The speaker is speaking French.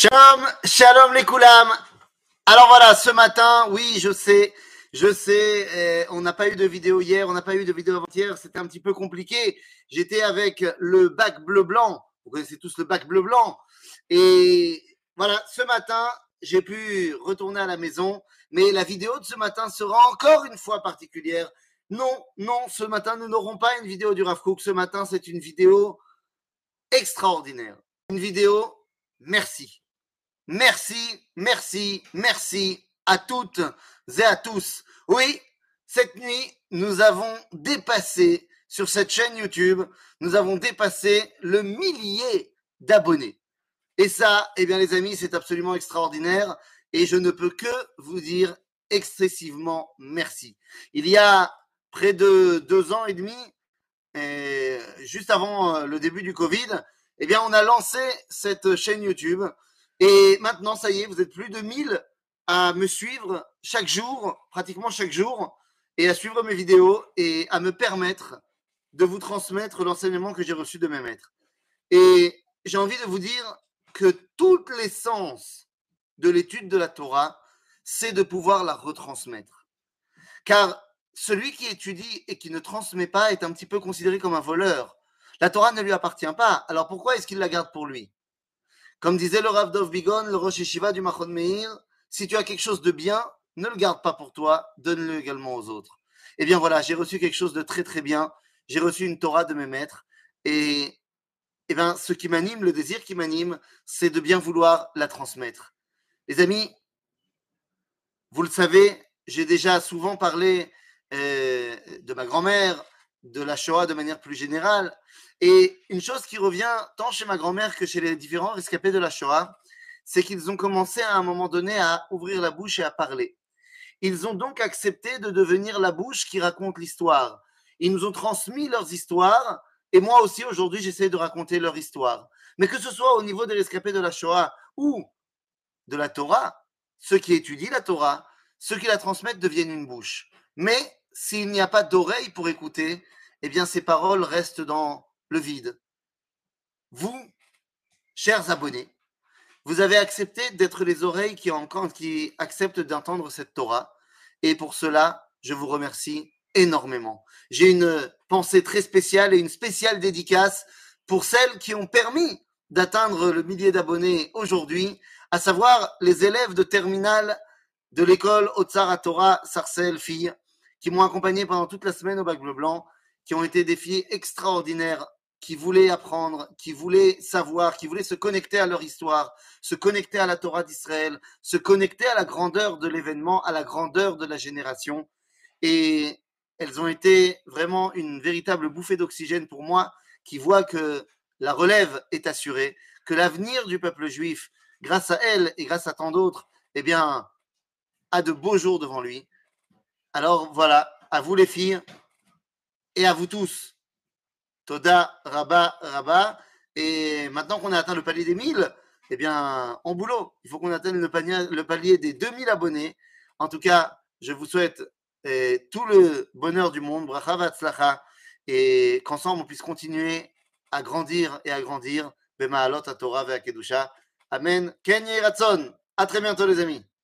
Shalom, shalom les koulam. Alors voilà, ce matin, oui, je sais, on n'a pas eu de vidéo hier, on n'a pas eu de vidéo avant-hier, c'était un petit peu compliqué. J'étais avec le bac bleu-blanc, vous connaissez tous le bac bleu-blanc. Et voilà, ce matin, j'ai pu retourner à la maison, mais la vidéo de ce matin sera encore une fois particulière. Non, ce matin, nous n'aurons pas une vidéo du Rav Kook. Ce matin, c'est une vidéo extraordinaire. Une vidéo, merci. Merci à toutes et à tous. Oui, cette nuit, nous avons dépassé, sur cette chaîne YouTube, nous avons dépassé le millier d'abonnés. Et ça, eh bien les amis, c'est absolument extraordinaire et je ne peux que vous dire excessivement merci. Il y a près de 2 ans et demi, juste avant le début du Covid, eh bien on a lancé cette chaîne YouTube. Et maintenant, ça y est, vous êtes plus de 1000 à me suivre chaque jour, pratiquement chaque jour, et à suivre mes vidéos et à me permettre de vous transmettre l'enseignement que j'ai reçu de mes maîtres. Et j'ai envie de vous dire que toute l'essence de l'étude de la Torah, c'est de pouvoir la retransmettre. Car celui qui étudie et qui ne transmet pas est un petit peu considéré comme un voleur. La Torah ne lui appartient pas, alors pourquoi est-ce qu'il la garde pour lui ? Comme disait le Rav Dov Bigon, le Rosh Yeshiva du Machon Meir, si tu as quelque chose de bien, ne le garde pas pour toi, donne-le également aux autres. Eh bien voilà, j'ai reçu quelque chose de très très bien, j'ai reçu une Torah de mes maîtres, et bien, ce qui m'anime, le désir qui m'anime, c'est de bien vouloir la transmettre. Les amis, vous le savez, j'ai déjà souvent parlé de ma grand-mère, de la Shoah de manière plus générale. Et une chose qui revient tant chez ma grand-mère que chez les différents rescapés de la Shoah, c'est qu'ils ont commencé à un moment donné à ouvrir la bouche et à parler. Ils ont donc accepté de devenir la bouche qui raconte l'histoire. Ils nous ont transmis leurs histoires et moi aussi aujourd'hui j'essaie de raconter leur histoire. Mais que ce soit au niveau des rescapés de la Shoah ou de la Torah, ceux qui étudient la Torah, ceux qui la transmettent deviennent une bouche. Mais s'il n'y a pas d'oreille pour écouter, eh bien ces paroles restent dans le vide. Vous, chers abonnés, vous avez accepté d'être les oreilles qui acceptent d'entendre cette Torah. Et pour cela, je vous remercie énormément. J'ai une pensée très spéciale et une spéciale dédicace pour celles qui ont permis d'atteindre le millier d'abonnés aujourd'hui, à savoir les élèves de terminale de l'école Otsar HaTorah Sarcelles filles, qui m'ont accompagné pendant toute la semaine au bac bleu blanc, qui ont été des filles extraordinaires, qui voulaient apprendre, qui voulaient savoir, qui voulaient se connecter à leur histoire, se connecter à la Torah d'Israël, se connecter à la grandeur de l'événement, à la grandeur de la génération. Et elles ont été vraiment une véritable bouffée d'oxygène pour moi, qui voit que la relève est assurée, que l'avenir du peuple juif, grâce à elles et grâce à tant d'autres, eh bien, a de beaux jours devant lui. Alors voilà, à vous les filles et à vous tous. Toda, Rabat. Et maintenant qu'on a atteint le palier des 1000, eh bien, en boulot. Il faut qu'on atteigne le palier des 2000 abonnés. En tout cas, je vous souhaite tout le bonheur du monde, bracha v'atzlacha, et qu'ensemble on puisse continuer à grandir et à grandir. Bema'alot haTorah ve'akedusha. Amen. Ken Yeh Ratzon. À très bientôt les amis.